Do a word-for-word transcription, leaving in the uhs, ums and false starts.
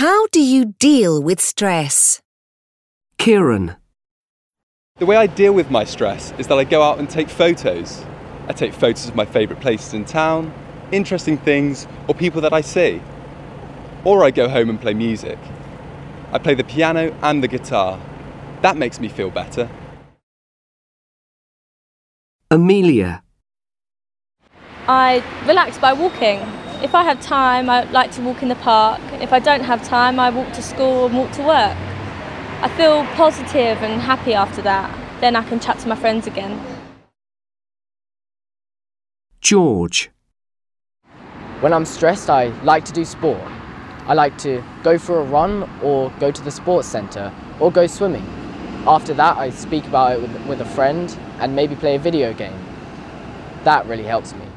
How do you deal with stress? Kieran. The way I deal with my stress is that I go out and take photos. I take photos of my favourite places in town, interesting things, or people that I see. Or I go home and play music. I play the piano and the guitar. That makes me feel better. Amelia. I relax by walking. If I have time, I like to walk in the park. If I don't have time, I walk to school and walk to work. I feel positive and happy after that. Then I can chat to my friends again. George. When I'm stressed, I like to do sport. I like to go for a run or go to the sports centre or go swimming. After that, I speak about it with, with a friend and maybe play a video game. That really helps me.